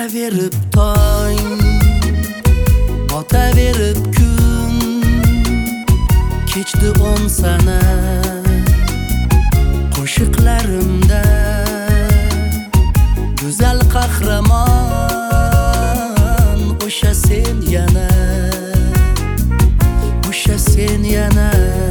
Botaverib tong, botaverib kun, kechdi 10 sana qo'shiqlarimda go'zal qahramon, o'sha sen yana, o'sha sen yana.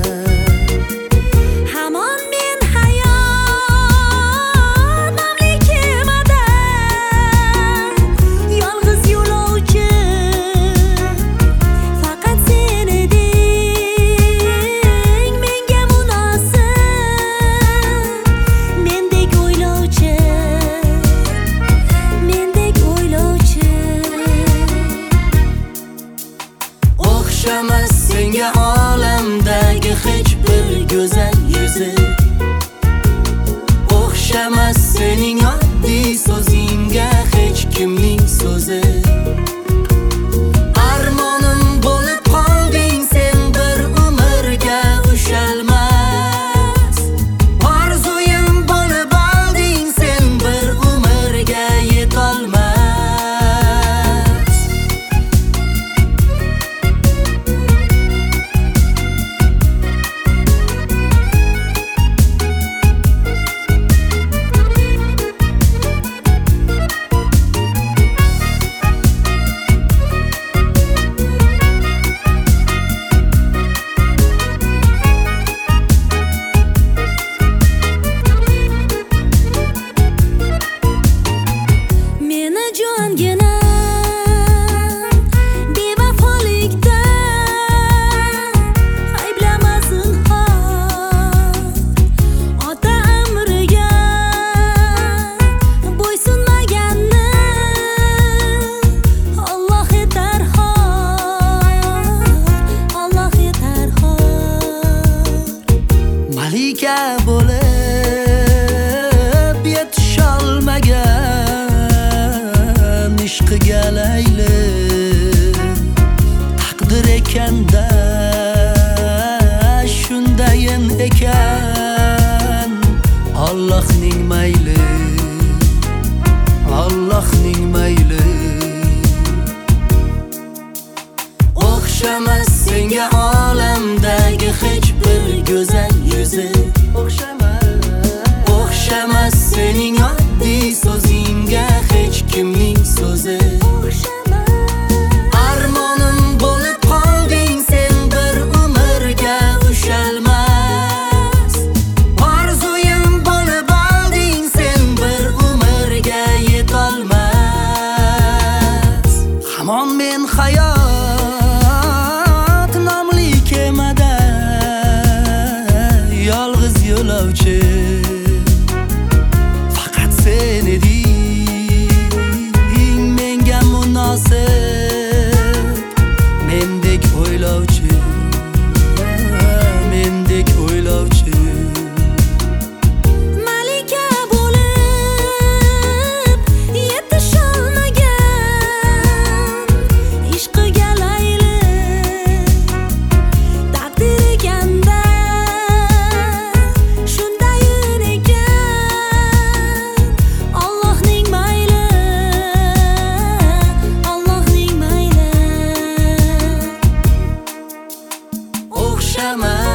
O'xshamas senga olamdagi hech bir go'zal yuzi, o'xshamas sening oddiy so'zingga hech kimning so'zi. Armonim bo'lib qolding sen bir umrga ushalmas, orzuyim bo'lib olding sen bir umrga yetolmas. Malika bo'lib yetisholmagan ishqiga layli taqdir ekanda, shundayin ekan Allohning mayli, Allohning mayli. O'xshamas senga olamdagi hech bir go'zal yuzi, o'xshamas sening oddiy so'zingga hech kimning so'zi. Armonim bo'lib qolding sen bir umrga ushalmas, orzuyim bo'lib olding sen bir umrga yetolmas. Hamon men hayot nomli kemada yolg'iz yo'lovchi, faqat sen eding menga munosib, mendek o'ylovchi, mendek o'ylovchi. Malika bo'lib yetisholmagan ishqiga layli taqdir ekanda, shundayin ekan Allohning mayli, Allohning mayli. O'xshamas